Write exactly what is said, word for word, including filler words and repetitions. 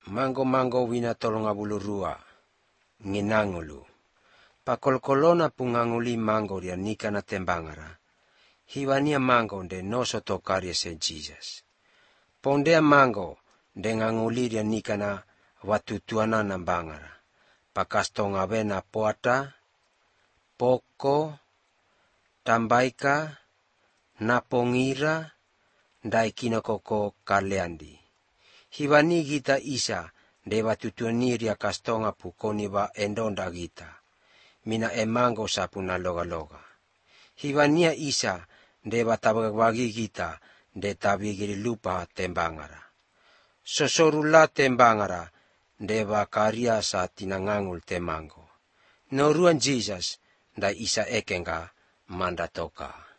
Mango-mango wina tolonga bulurua, nginangulu. Pakolkolona punganguli mango ria nika na tembangara. Hiwania mango de noso tokaria se Jesus. Pondea mango de nganguli ria nika na watutuana na bangara. Pakastonga vena poata, poko, tambaika, napongira, daikina koko kaleandi. Hivani gita isa de watutuani ria kastonga pukoni va endonda gita. Mina emango sapuna loga-loga. Hiwania isa de watabagwagi gita de tabigiri lupa tembangara. Sosorula tembangara de wakaria sa tinangangul temango. Noruan Jesus da isa ekenga mandatoka.